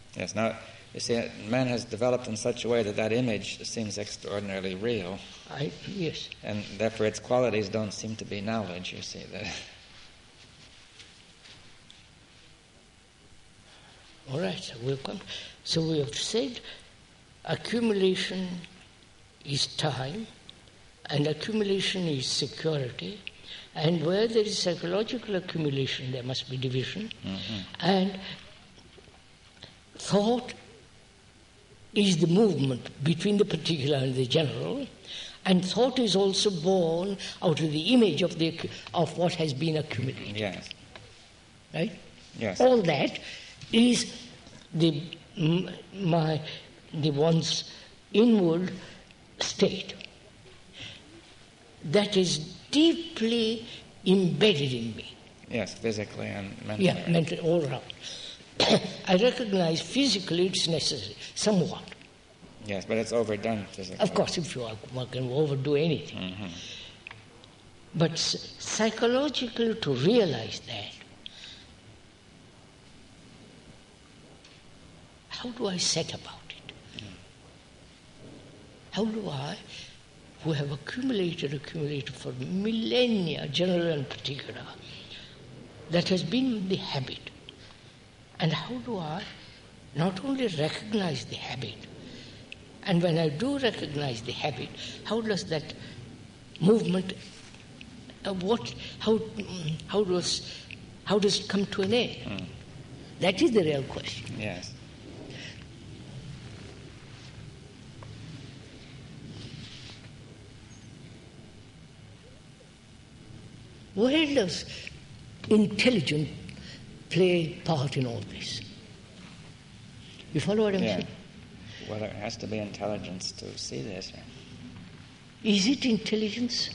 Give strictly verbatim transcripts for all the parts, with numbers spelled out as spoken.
Yes, now, you see, man has developed in such a way that that image seems extraordinarily real. I, yes. And therefore its qualities don't seem to be knowledge, you see. That. All right, so we'll come. So we have said accumulation is time, and accumulation is security, and where there is psychological accumulation, there must be division, Mm-hmm. and thought is the movement between the particular and the general, and thought is also born out of the image of the of what has been accumulated. Yes. Right? Yes. All that is the my the one's inward state that is deeply embedded in me. Yes, physically and mentally. Yeah, mentally, all around. I recognize physically it's necessary, somewhat. Yes, but it's overdone physically. Of course, if you are, one can overdo anything. Mm-hmm. But s- psychologically, to realize that, how do I set about it? Mm. How do I, who have accumulated, accumulated for millennia, general and particular, that has been the habit, and how do I not only recognize the habit, and when I do recognize the habit, how does that movement, uh, what, how, how does, how does it come to an end? Mm. That is the real question. Yes. Where does intelligence play part in all this? You follow what I'm Yeah. saying? Well, there has to be intelligence to see this. Is it intelligence?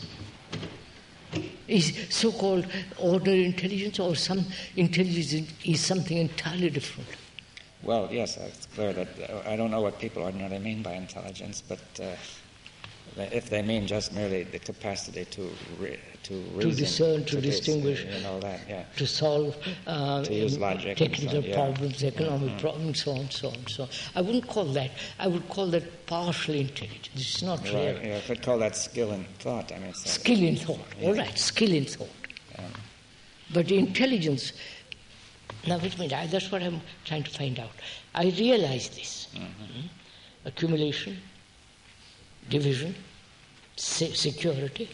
Is so-called ordinary intelligence, or some intelligence is something entirely different? Well, yes, it's clear that uh, I don't know what people ordinarily mean by intelligence, but uh, if they mean just merely the capacity to re- to reason, To discern, to, to distinguish, dis- you know that, yeah, to solve uh, To use logic and technical so- yeah. problems, economic Mhm. problems, so on, so on, so on. I wouldn't call that. I would call that partial intelligence. It's not right. real. Yeah, I could call that skill in thought. I mean, it's, uh, Skill in thought. Yeah. All right, skill in thought. um, But intelligence. Now wait a minute. I, that's what I'm trying to find out. I realize this: mhm. Hmm? accumulation, division, se- security,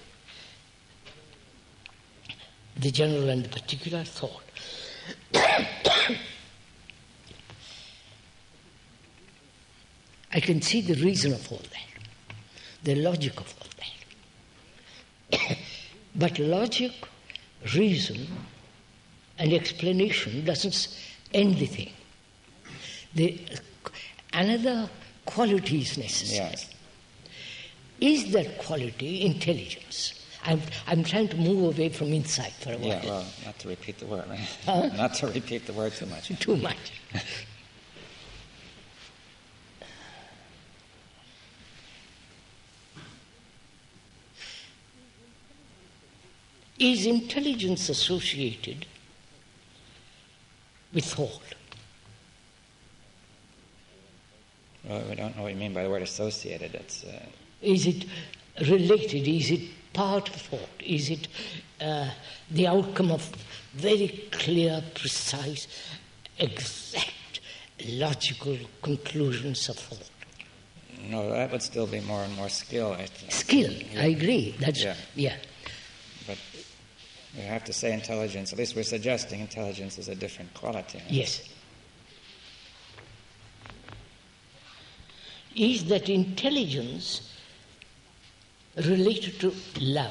the general and the particular thought. I can see the reason of all that, the logic of all that. But logic, reason, and explanation doesn't end the thing. The, another quality is necessary. Yes. Is that quality intelligence? I'm, I'm trying to move away from insight for a while. Yeah, well, not to repeat the word, right? Huh? Not to repeat the word too much. Too much. Is intelligence associated with thought? Well, we don't know what you mean by the word associated. It's uh, Is it related? Is it part of thought? Is it uh, the outcome of very clear, precise, exact, logical conclusions of thought? no, that would still be more and more skill. I think. Skill, Yeah. I agree. That's Yeah. yeah. But we have to say intelligence. At least we're suggesting intelligence is a different quality. Yes. Is that intelligence related to love?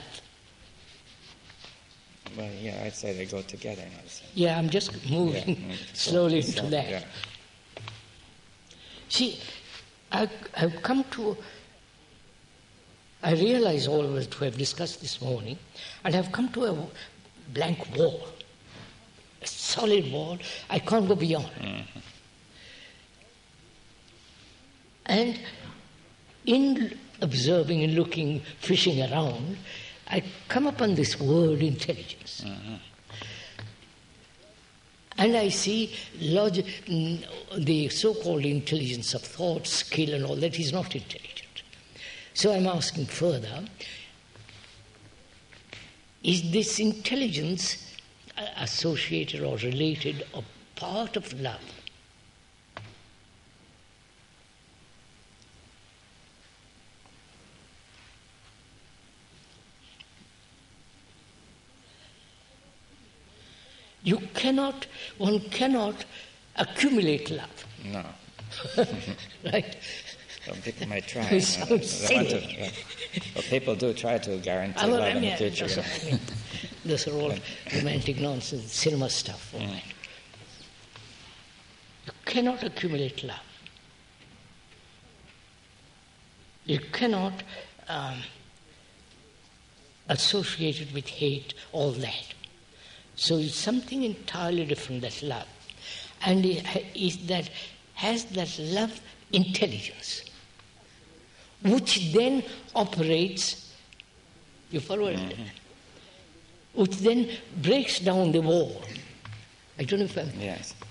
Well, yeah, I'd say they go together. You know, so. Yeah, I'm just moving Yeah, mm, so- slowly so, into that. yeah. See, I've, I've come to, I realize all that we have discussed this morning, and I've come to a blank wall, a solid wall. I can't go beyond. Mm-hmm. And in observing and looking, fishing around, I come upon this word intelligence. Mm-hmm. And I see log- the so-called intelligence of thought, skill and all that is not intelligent. So I'm asking further, is this intelligence associated or related or part of love? You cannot, one cannot accumulate love. No. Right? Some people might try. It sounds They want to, silly. yeah. Well, people do try to guarantee I mean, love I in mean, the future. those, are, I mean, those are all romantic nonsense, cinema stuff. All right. You cannot accumulate love. You cannot um, associate it with hate, all that. So it's something entirely different, that love. And it ha- is that has that love intelligence, which then operates, you follow it? Mm-hmm. Which then breaks down the wall. I don't know if I'm... Yes.